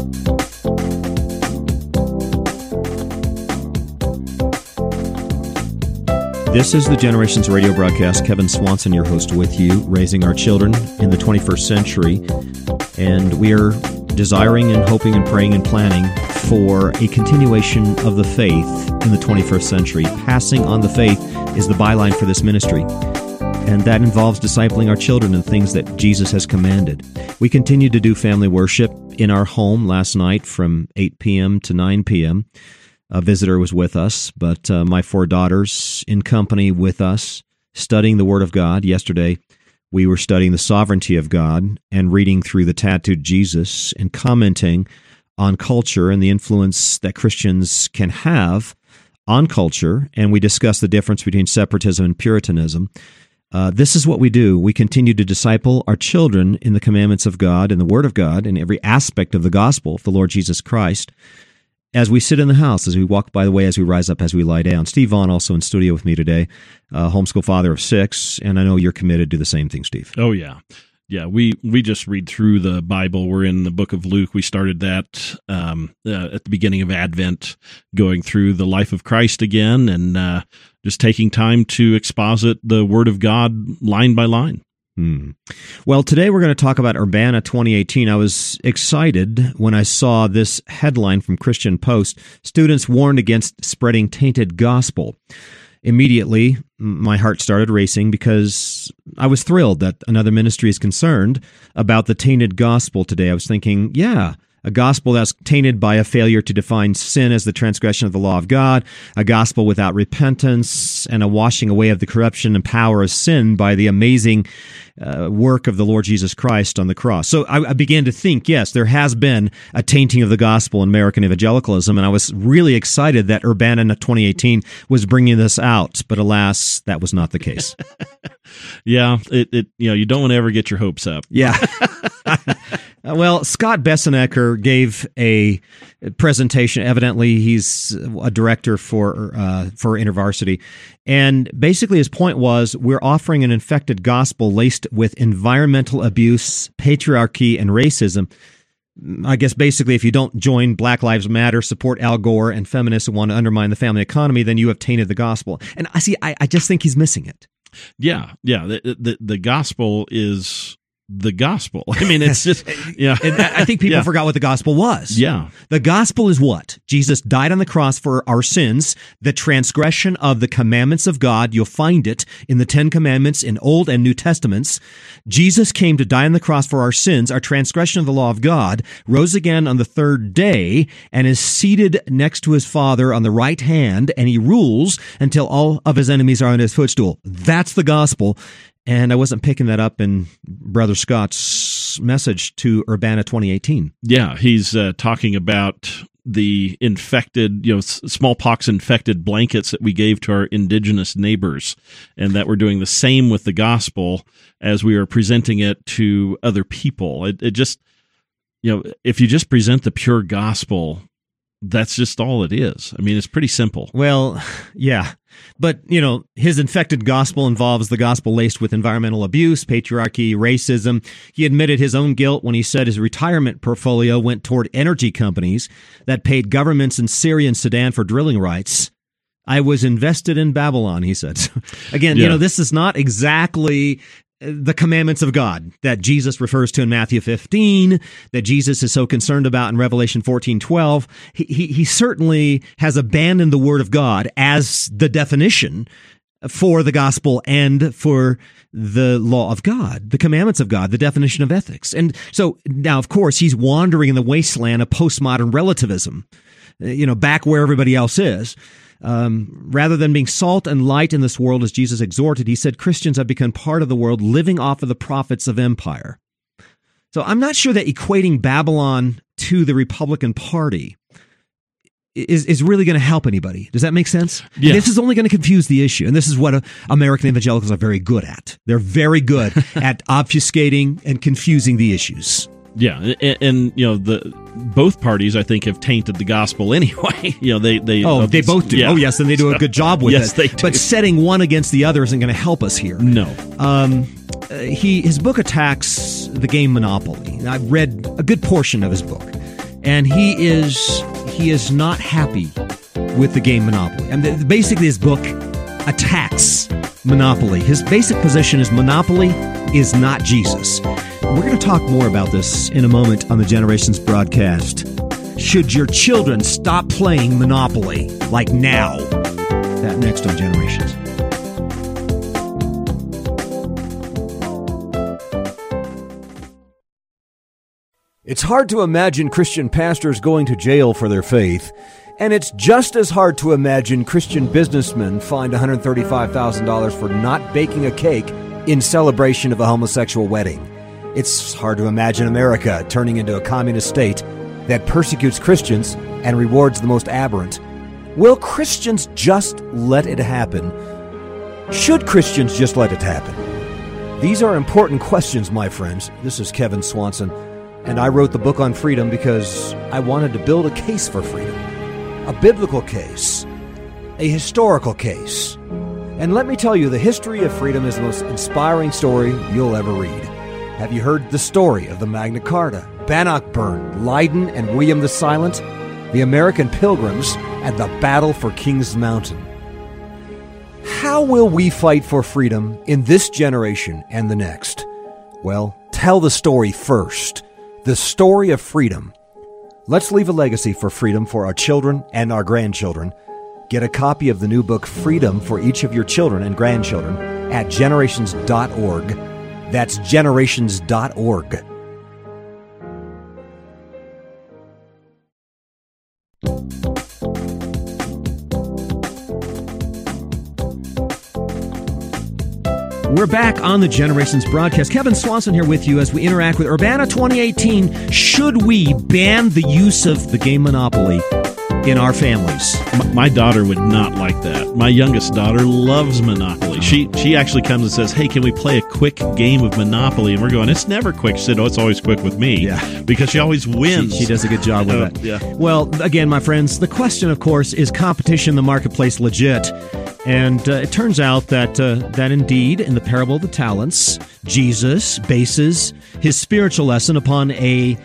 This is the Generations Radio broadcast. Kevin Swanson, your host, with you, raising our children in the 21st century. And we are desiring and hoping and praying and planning for a continuation of the faith in the 21st century. Passing on the faith is the byline for this ministry. And that involves discipling our children in things that Jesus has commanded. We continue to do family worship in our home last night from 8 p.m. to 9 p.m. A visitor was with us, but my 4 daughters in company with us, studying the Word of God. Yesterday, we were studying the sovereignty of God and reading through the Tattooed Jesus and commenting on culture and the influence that Christians can have on culture, and we discussed the difference between separatism and Puritanism. This is what we do. We continue to disciple our children in the commandments of God and the Word of God and every aspect of the gospel of the Lord Jesus Christ. As we sit in the house, as we walk by the way, as we rise up, as we lie down. Steve Vaughn also in studio with me today, homeschool father of 6, and I know you're committed to the same thing, Steve. Oh, yeah. Yeah, we just read through the Bible. We're in the book of Luke. We started that at the beginning of Advent, going through the life of Christ again and just taking time to exposit the Word of God line by line. Well, today we're going to talk about Urbana 2018. I was excited when I saw this headline from Christian Post, students warned against spreading tainted gospel. Immediately, my heart started racing because I was thrilled that another ministry is concerned about the tainted gospel today. I was thinking, yeah, a gospel that's tainted by a failure to define sin as the transgression of the law of God, a gospel without repentance, and a washing away of the corruption and power of sin by the amazing work of the Lord Jesus Christ on the cross. So I began to think, yes, there has been a tainting of the gospel in American evangelicalism, and I was really excited that Urbana 2018 was bringing this out, but alas, that was not the case. Yeah, you don't want to ever get your hopes up. Yeah. Well, Scott Bessenecker gave a presentation. Evidently, he's a director for InterVarsity. And basically his point was, we're offering an infected gospel laced with environmental abuse, patriarchy, and racism. I guess basically if you don't join Black Lives Matter, support Al Gore, and feminists who want to undermine the family economy, then you have tainted the gospel. And I just think he's missing it. Yeah. The gospel is the gospel. I mean, it's just, yeah. And I think people forgot what the gospel was. Yeah. The gospel is what? Jesus died on the cross for our sins, the transgression of the commandments of God. You'll find it in the 10 Commandments in Old and New Testaments. Jesus came to die on the cross for our sins, our transgression of the law of God, rose again on the 3rd day, and is seated next to his Father on the right hand, and he rules until all of his enemies are on his footstool. That's the gospel. And I wasn't picking that up in Brother Scott's message to Urbana 2018. Yeah, he's talking about the infected, smallpox-infected blankets that we gave to our indigenous neighbors, and that we're doing the same with the gospel as we are presenting it to other people. It just, if you just present the pure gospel, that's just all it is. I mean, it's pretty simple. Well, yeah. But, his infected gospel involves the gospel laced with environmental abuse, patriarchy, racism. He admitted his own guilt when he said his retirement portfolio went toward energy companies that paid governments in Syria and Sudan for drilling rights. I was invested in Babylon, he said. Again, this is not exactly the commandments of God that Jesus refers to in Matthew 15, that Jesus is so concerned about in Revelation 14:12. He certainly has abandoned the Word of God as the definition for the gospel and for the law of God, the commandments of God, the definition of ethics. And so now, of course, he's wandering in the wasteland of postmodern relativism, back where everybody else is. Rather than being salt and light in this world, as Jesus exhorted, he said, Christians have become part of the world, living off of the profits of empire. So I'm not sure that equating Babylon to the Republican Party is really going to help anybody. Does that make sense? Yeah. This is only going to confuse the issue. And this is what American evangelicals are very good at. They're very good at obfuscating and confusing the issues. Yeah, and both parties, I think, have tainted the gospel anyway. They both do. Yeah. Oh, yes, and they do a good job with it. Yes, they do. But setting one against the other isn't going to help us here. No. His book attacks the game Monopoly. I've read a good portion of his book. and he is not happy with the game Monopoly. And basically his book attacks Monopoly. His basic position is Monopoly is not Jesus. We're going to talk more about this in a moment on the Generations broadcast. Should your children stop playing Monopoly, like now? That next on Generations. It's hard to imagine Christian pastors going to jail for their faith, and it's just as hard to imagine Christian businessmen fined $135,000 for not baking a cake in celebration of a homosexual wedding. It's hard to imagine America turning into a communist state that persecutes Christians and rewards the most aberrant. Will Christians just let it happen? Should Christians just let it happen? These are important questions, my friends. This is Kevin Swanson, and I wrote the book on freedom because I wanted to build a case for freedom. A biblical case. A historical case. And let me tell you, the history of freedom is the most inspiring story you'll ever read. Have you heard the story of the Magna Carta, Bannockburn, Leiden, and William the Silent, the American Pilgrims, and the battle for Kings Mountain? How will we fight for freedom in this generation and the next? Well, tell the story first. The story of freedom. Let's leave a legacy for freedom for our children and our grandchildren. Get a copy of the new book, Freedom, for each of your children and grandchildren at generations.org. That's generations.org. We're back on the Generations broadcast. Kevin Swanson here with you as we interact with Urbana 2018. Should we ban the use of the game Monopoly in our families? My daughter would not like that. My youngest daughter loves Monopoly. She actually comes and says, "Hey, can we play a quick game of Monopoly?" And we're going, "It's never quick." She said, "Oh, it's always quick with me." Yeah. Because she always wins. She does a good job with that. Yeah. Well, again, my friends, the question, of course, is competition in the marketplace legit? And it turns out that indeed, in the parable of the talents, Jesus bases his spiritual lesson upon a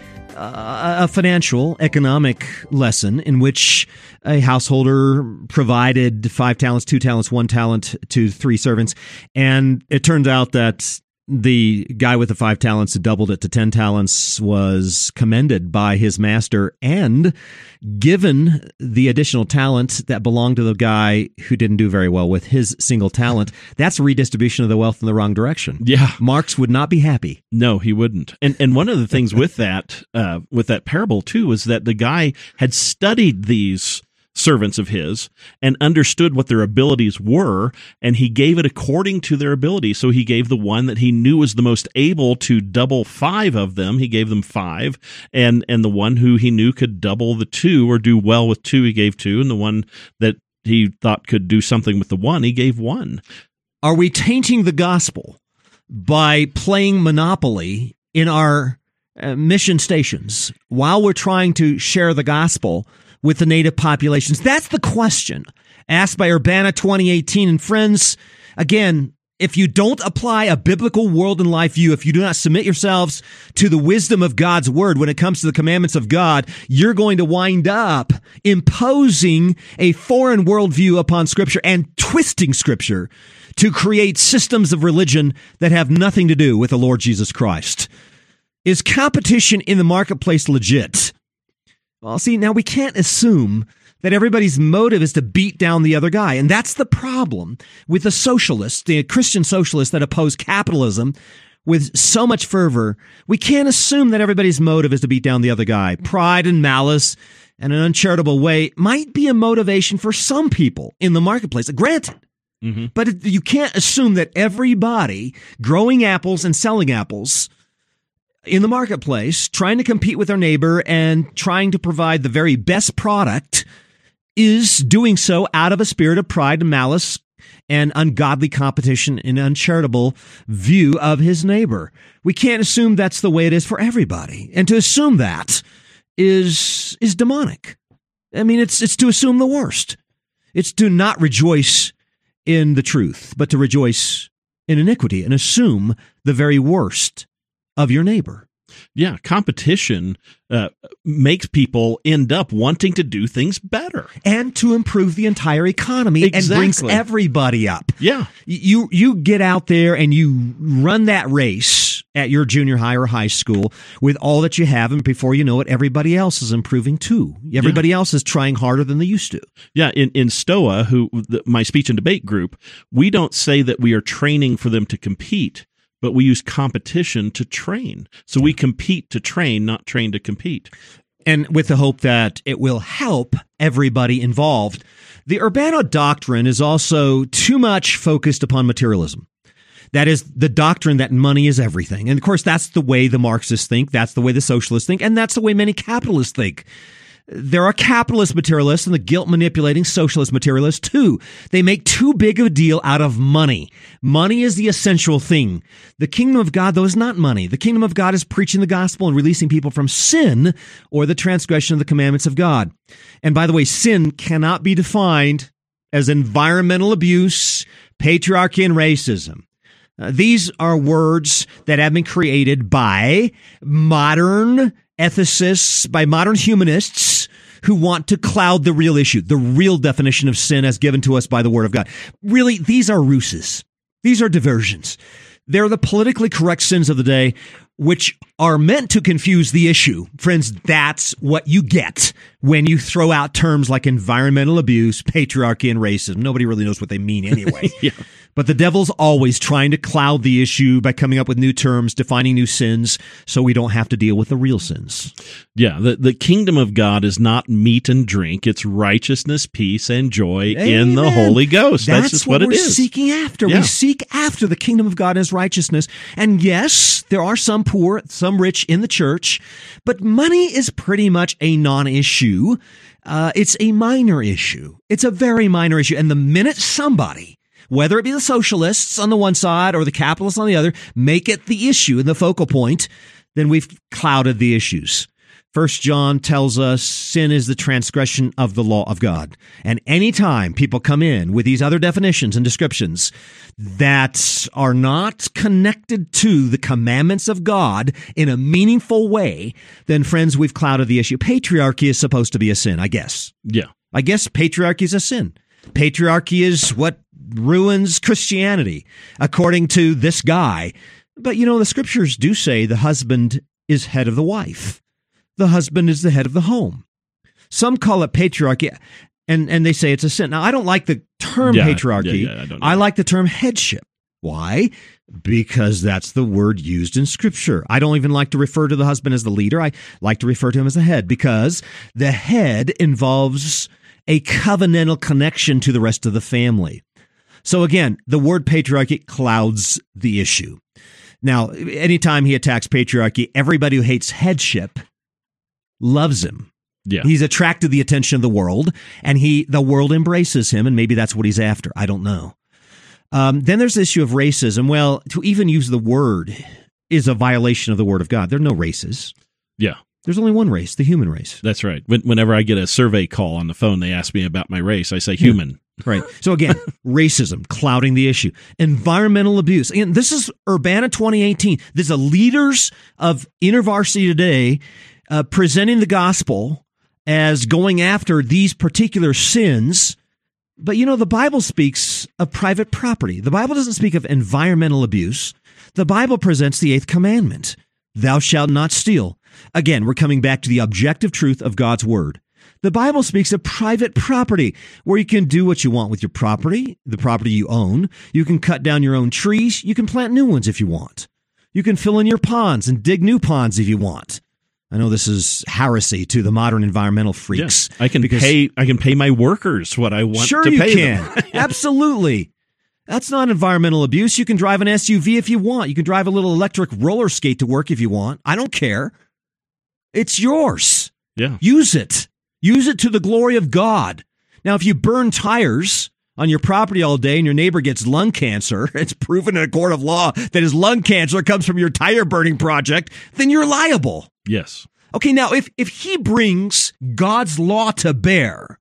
financial, economic lesson in which a householder provided 5 talents, 2 talents, 1 talent to 3 servants. And it turns out that the guy with the 5 talents who doubled it to 10 talents was commended by his master and given the additional talent that belonged to the guy who didn't do very well with his single talent. That's a redistribution of the wealth in the wrong direction. Yeah. Marx would not be happy. No, he wouldn't. And one of the things with that parable too was that the guy had studied these servants of his and understood what their abilities were, and he gave it according to their ability. So he gave the one that he knew was the most able to double 5 of them, he gave them 5, and the one who he knew could double the 2 or do well with 2, he gave 2, and the one that he thought could do something with the 1, he gave 1. Are we tainting the gospel by playing Monopoly in our mission stations while we're trying to share the gospel with the native populations? That's the question asked by Urbana 2018. And friends, again, if you don't apply a biblical world and life view, if you do not submit yourselves to the wisdom of God's word when it comes to the commandments of God, you're going to wind up imposing a foreign worldview upon Scripture and twisting Scripture to create systems of religion that have nothing to do with the Lord Jesus Christ. Is competition in the marketplace legit? Well, see, now we can't assume that everybody's motive is to beat down the other guy. And that's the problem with the socialists, the Christian socialists that oppose capitalism with so much fervor. We can't assume that everybody's motive is to beat down the other guy. Pride and malice and an uncharitable way might be a motivation for some people in the marketplace, granted. Mm-hmm. But you can't assume that everybody growing apples and selling apples in the marketplace, trying to compete with their neighbor and trying to provide the very best product, is doing so out of a spirit of pride and malice and ungodly competition and uncharitable view of his neighbor. We can't assume that's the way it is for everybody. And to assume that is demonic. I mean, it's to assume the worst. It's to not rejoice in the truth, but to rejoice in iniquity and assume the very worst of your neighbor. Yeah, competition makes people end up wanting to do things better. And to improve the entire economy. Exactly. And brings everybody up. Yeah. You get out there and you run that race at your junior high or high school with all that you have, and before you know it, everybody else is improving too. Everybody else is trying harder than they used to. Yeah, in STOA, my speech and debate group, we don't say that we are training for them to compete, but we use competition to train. So we compete to train, not train to compete. And with the hope that it will help everybody involved. The Urbana doctrine is also too much focused upon materialism. That is the doctrine that money is everything. And of course, that's the way the Marxists think. That's the way the socialists think. And that's the way many capitalists think. There are capitalist materialists and the guilt-manipulating socialist materialists, too. They make too big of a deal out of money. Money is the essential thing. The kingdom of God, though, is not money. The kingdom of God is preaching the gospel and releasing people from sin or the transgression of the commandments of God. And by the way, sin cannot be defined as environmental abuse, patriarchy, and racism. These are words that have been created by modern ethicists, by modern humanists who want to cloud the real issue, the real definition of sin as given to us by the Word of God. Really, these are ruses. These are diversions. They're the politically correct sins of the day, which are meant to confuse the issue. Friends, that's what you get when you throw out terms like environmental abuse, patriarchy, and racism. Nobody really knows what they mean anyway. Yeah. But the devil's always trying to cloud the issue by coming up with new terms, defining new sins, so we don't have to deal with the real sins. Yeah, the kingdom of God is not meat and drink. It's righteousness, peace, and joy in the Holy Ghost. That's just what it is. We're seeking after. Yeah. We seek after the kingdom of God and His righteousness. And yes, there are some poor, some rich in the church, but money is pretty much a non-issue. It's a minor issue. It's a very minor issue. And the minute somebody, whether it be the socialists on the one side or the capitalists on the other, make it the issue and the focal point, then we've clouded the issues. 1 John tells us sin is the transgression of the law of God. And anytime people come in with these other definitions and descriptions that are not connected to the commandments of God in a meaningful way, then, friends, we've clouded the issue. Patriarchy is supposed to be a sin, I guess. Yeah. I guess patriarchy is a sin. Patriarchy is what ruins Christianity, according to this guy. But, the scriptures do say the husband is head of the wife. The husband is the head of the home. Some call it patriarchy, and they say it's a sin. Now, I don't like the term patriarchy. I like the term headship. Why? Because that's the word used in Scripture. I don't even like to refer to the husband as the leader. I like to refer to him as the head, because the head involves a covenantal connection to the rest of the family. So again, the word patriarchy clouds the issue. Now, anytime he attacks patriarchy, everybody who hates headship loves him. Yeah. He's attracted the attention of the world, and the world embraces him, and maybe that's what he's after. I don't know. Then there's the issue of racism. Well, to even use the word is a violation of the Word of God. There are no races. Yeah. There's only one race, the human race. That's right. Whenever I get a survey call on the phone, they ask me about my race. I say human. Yeah. Right. So again, racism, clouding the issue. Environmental abuse. Again, this is Urbana 2018. This is the leaders of InterVarsity today presenting the gospel as going after these particular sins. But the Bible speaks of private property. The Bible doesn't speak of environmental abuse. The Bible presents the 8th commandment. Thou shalt not steal. Again, we're coming back to the objective truth of God's word. The Bible speaks of private property, where you can do what you want with your property, the property you own. You can cut down your own trees. You can plant new ones if you want. You can fill in your ponds and dig new ponds if you want. I know this is heresy to the modern environmental freaks. Yeah, I can pay my workers what I want to pay them. Sure you can. Absolutely. That's not environmental abuse. You can drive an SUV if you want. You can drive a little electric roller skate to work if you want. I don't care. It's yours. Yeah. Use it. Use it to the glory of God. Now, if you burn tires on your property all day and your neighbor gets lung cancer, it's proven in a court of law that his lung cancer comes from your tire burning project, then you're liable. Yes. Okay, now, if he brings God's law to bear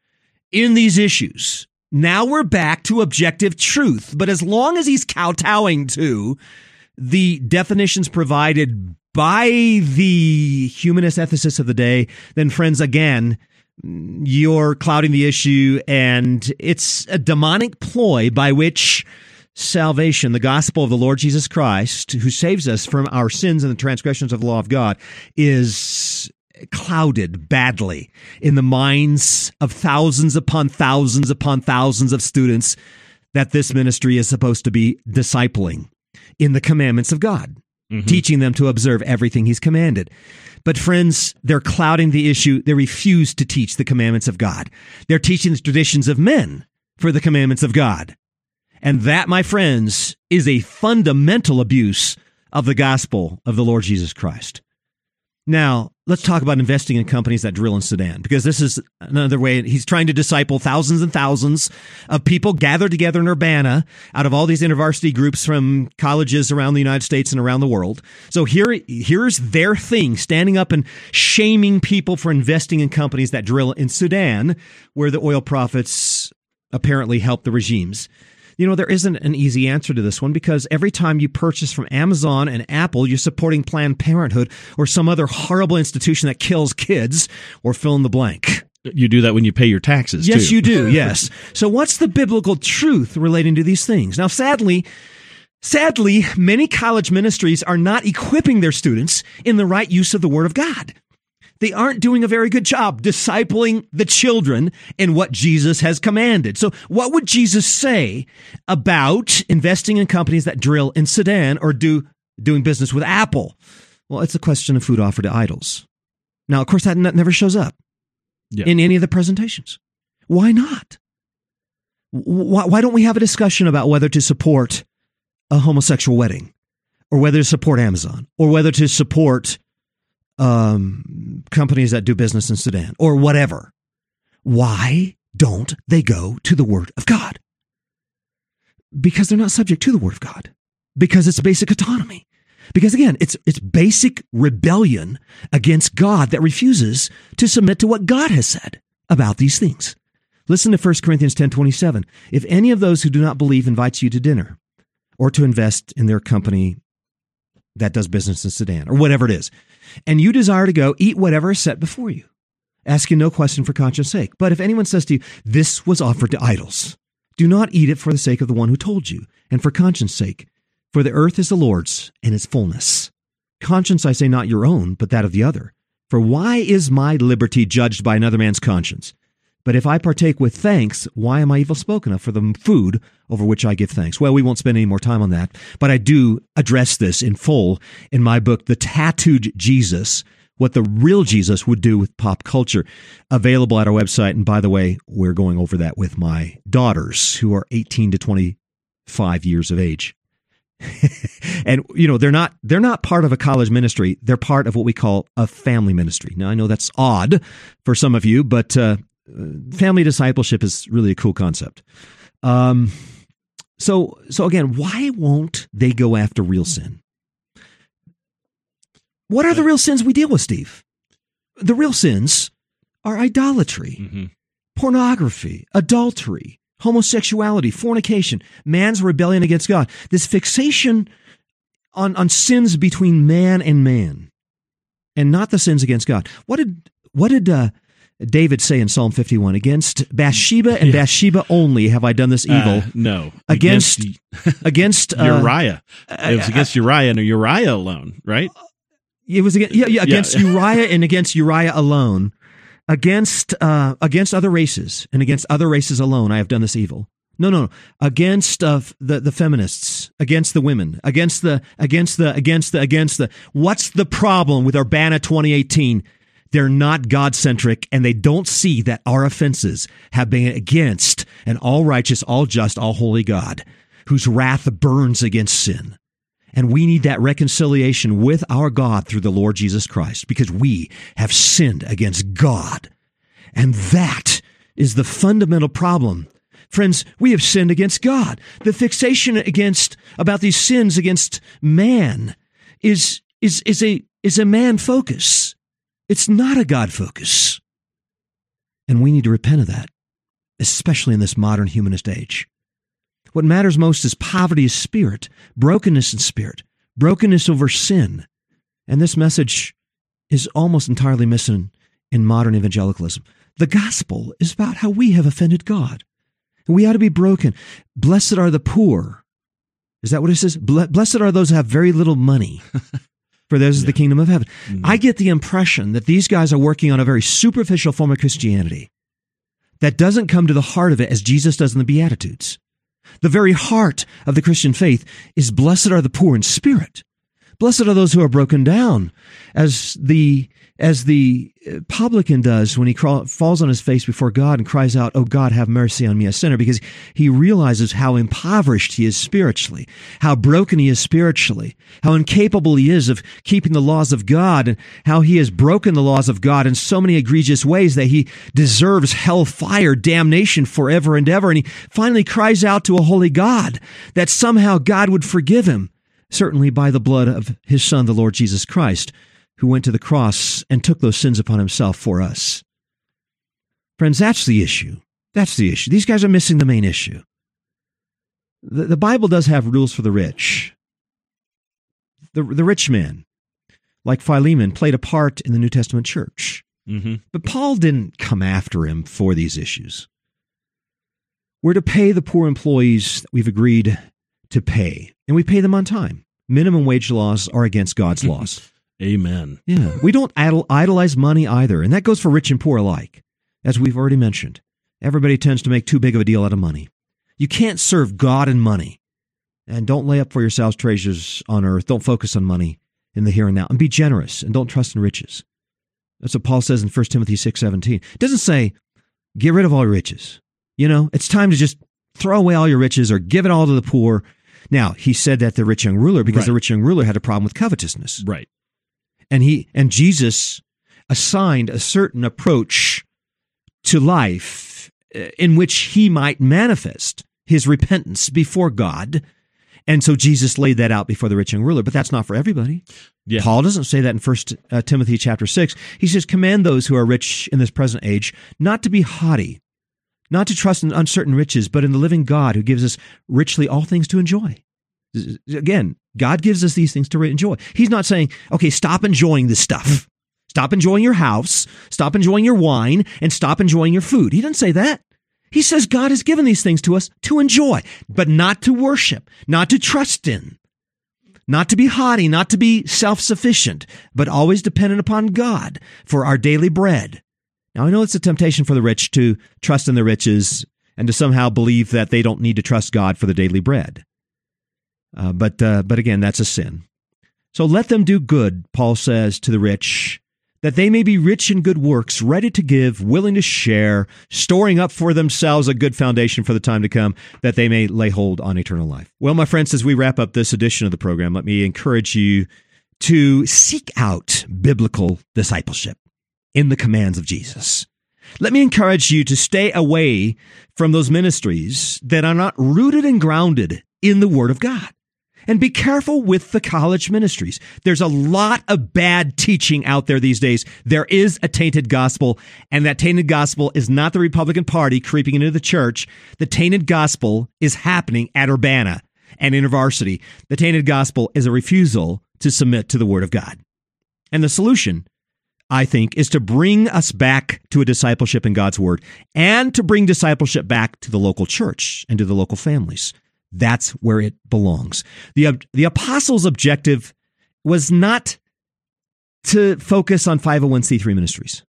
in these issues, now we're back to objective truth. But as long as he's kowtowing to the definitions provided by the humanist ethicists of the day, then friends, again, you're clouding the issue, and it's a demonic ploy by which salvation, the gospel of the Lord Jesus Christ, who saves us from our sins and the transgressions of the law of God, is clouded badly in the minds of thousands upon thousands upon thousands of students that this ministry is supposed to be discipling in the commandments of God, teaching them to observe everything He's commanded. But friends, they're clouding the issue. They refuse to teach the commandments of God. They're teaching the traditions of men for the commandments of God. And that, my friends, is a fundamental abuse of the gospel of the Lord Jesus Christ. Now, let's talk about investing in companies that drill in Sudan, because this is another way. He's trying to disciple thousands and thousands of people gathered together in Urbana out of all these intervarsity groups from colleges around the United States and around the world. So here's their thing, standing up and shaming people for investing in companies that drill in Sudan, where the oil profits apparently help the regimes. You know, there isn't an easy answer to this one, because every time you purchase from Amazon and Apple, you're supporting Planned Parenthood or some other horrible institution that kills kids, or fill in the blank. You do that when you pay your taxes, yes, too. You do, yes. So what's the biblical truth relating to these things? Now, sadly, many college ministries are not equipping their students in the right use of the Word of God. They aren't doing a very good job discipling the children in what Jesus has commanded. So what would Jesus say about investing in companies that drill in Sudan or doing business with Apple? Well, it's a question of food offered to idols. Now, of course, that never shows up in any of the presentations. Why not? Why don't we have a discussion about whether to support a homosexual wedding, or whether to support Amazon, or whether to support companies that do business in Sudan, or whatever? Why don't they go to the Word of God? Because they're not subject to the Word of God. Because it's basic autonomy. Because again, it's basic rebellion against God that refuses to submit to what God has said about these things. Listen to 1 Corinthians 10:27. If any of those who do not believe invites you to dinner, or to invest in their company that does business in Sudan, or whatever it is, and you desire to go, eat whatever is set before you, asking no question for conscience sake. But if anyone says to you, this was offered to idols, do not eat it for the sake of the one who told you, and for conscience sake. For the earth is the Lord's, and its fullness. Conscience, I say, not your own, but that of the other. For why is my liberty judged by another man's conscience? But if I partake with thanks, why am I evil spoken of for the food over which I give thanks? Well, we won't spend any more time on that, but I do address this in full in my book, The Tattooed Jesus, what the real Jesus would do with pop culture, available at our website. And by the way, we're going over that with my daughters, who are 18 to 25 years of age. And, you know, they're not part of a college ministry. They're part of what we call a family ministry. Now, I know that's odd for some of you, but family discipleship is really a cool concept. So again, why won't they go after real sin? What are the real sins we deal with, Steve? The real sins are idolatry, pornography, adultery, homosexuality, fornication, man's rebellion against God. This fixation on sins between man, and not the sins against God. What did David say in Psalm 51? Against Bathsheba and Bathsheba only have I done this evil. No. Against Uriah. It was against Uriah and Uriah alone, right? It was against Uriah and against Uriah alone. Against other races and against other races alone I have done this evil. No. Against the feminists, against the women, against the. What's the problem with Urbana 2018? They're not God-centric, and they don't see that our offenses have been against an all-righteous, all-just, all-holy God, whose wrath burns against sin. And we need that reconciliation with our God through the Lord Jesus Christ, because we have sinned against God. And that is the fundamental problem. Friends, we have sinned against God. The fixation about these sins against man is a man focus. It's not a God focus. And we need to repent of that, especially in this modern humanist age. What matters most is poverty of spirit, brokenness in spirit, brokenness over sin, And this message is almost entirely missing in modern evangelicalism. The gospel is about how we have offended God. We ought to be broken. Blessed are the poor. Is that what it says? Blessed are those who have very little money, for theirs is the kingdom of heaven. Mm-hmm. I get the impression that these guys are working on a very superficial form of Christianity that doesn't come to the heart of it as Jesus does in the Beatitudes. The very heart of the Christian faith is blessed are the poor in spirit. Blessed are those who are broken down, as the publican does when he falls on his face before God and cries out, "Oh God, have mercy on me, a sinner," because he realizes how impoverished he is spiritually, how broken he is spiritually, how incapable he is of keeping the laws of God, and how he has broken the laws of God in so many egregious ways that he deserves hellfire, damnation forever and ever. And he finally cries out to a holy God that somehow God would forgive him, certainly by the blood of his Son, the Lord Jesus Christ, who went to the cross and took those sins upon himself for us. Friends, that's the issue. That's the issue. These guys are missing the main issue. The Bible does have rules for the rich. The rich man, like Philemon, played a part in the New Testament church. Mm-hmm. But Paul didn't come after him for these issues. We're to pay the poor employees that we've agreed to pay, and we pay them on time. Minimum wage laws are against God's laws. Amen. Yeah, we don't idolize money either, and that goes for rich and poor alike, as we've already mentioned. Everybody tends to make too big of a deal out of money. You can't serve God and money, and don't lay up for yourselves treasures on earth. Don't focus on money in the here and now, and be generous, and don't trust in riches. That's what Paul says in 1 Timothy 6:17. It doesn't say, get rid of all your riches. You know, it's time to just throw away all your riches or give it all to the poor. Now, he said that the rich young ruler because the rich young ruler had a problem with covetousness. Right. And Jesus assigned a certain approach to life in which he might manifest his repentance before God. And so Jesus laid that out before the rich young ruler, but that's not for everybody. Yeah. Paul doesn't say that in 1 Timothy chapter 6. He says, command those who are rich in this present age not to be haughty, not to trust in uncertain riches, but in the living God who gives us richly all things to enjoy. Again, God gives us these things to enjoy. He's not saying, okay, stop enjoying this stuff. Stop enjoying your house, stop enjoying your wine, and stop enjoying your food. He doesn't say that. He says God has given these things to us to enjoy, but not to worship, not to trust in, not to be haughty, not to be self-sufficient, but always dependent upon God for our daily bread. Now, I know it's a temptation for the rich to trust in their riches and to somehow believe that they don't need to trust God for the daily bread. But again, that's a sin. So let them do good, Paul says to the rich, that they may be rich in good works, ready to give, willing to share, storing up for themselves a good foundation for the time to come, that they may lay hold on eternal life. Well, my friends, as we wrap up this edition of the program, let me encourage you to seek out biblical discipleship in the commands of Jesus. Let me encourage you to stay away from those ministries that are not rooted and grounded in the Word of God. And be careful with the college ministries. There's a lot of bad teaching out there these days. There is a tainted gospel, and that tainted gospel is not the Republican Party creeping into the church. The tainted gospel is happening at Urbana and InterVarsity. The tainted gospel is a refusal to submit to the Word of God. And the solution, I think, is to bring us back to a discipleship in God's Word and to bring discipleship back to the local church and to the local families. That's where it belongs. The apostles' objective was not to focus on 501c3 ministries.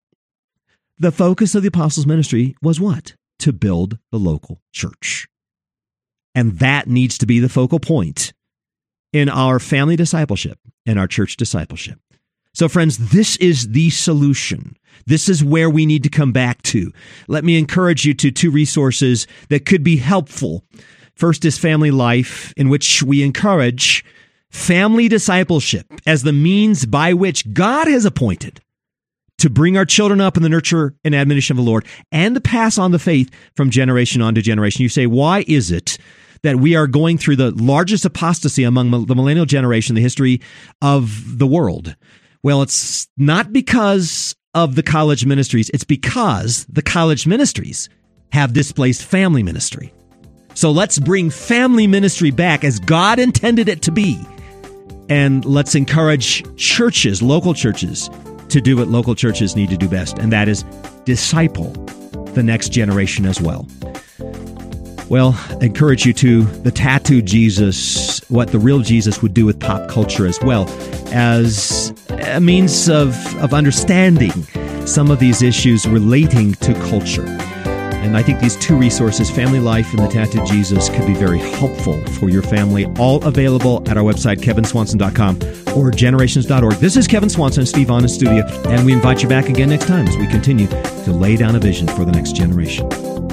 The focus of the apostles' ministry was what? To build the local church. And that needs to be the focal point in our family discipleship and our church discipleship. So friends, this is the solution. This is where we need to come back to. Let me encourage you to two resources that could be helpful. First is Family Life, in which we encourage family discipleship as the means by which God has appointed to bring our children up in the nurture and admonition of the Lord and to pass on the faith from generation on to generation. You say, why is it that we are going through the largest apostasy among the millennial generation in the history of the world? Well, it's not because of the college ministries. It's because the college ministries have displaced family ministry. So let's bring family ministry back as God intended it to be. And let's encourage churches, local churches, to do what local churches need to do best, and that is disciple the next generation as well. Well, I encourage you to the tattooed Jesus, what the real Jesus would do with pop culture as well, as a means of understanding some of these issues relating to culture. And I think these two resources, Family Life and the Tattooed Jesus, could be very helpful for your family, all available at our website, kevinswanson.com or generations.org. This is Kevin Swanson and Steve Vaughn in studio, and we invite you back again next time as we continue to lay down a vision for the next generation.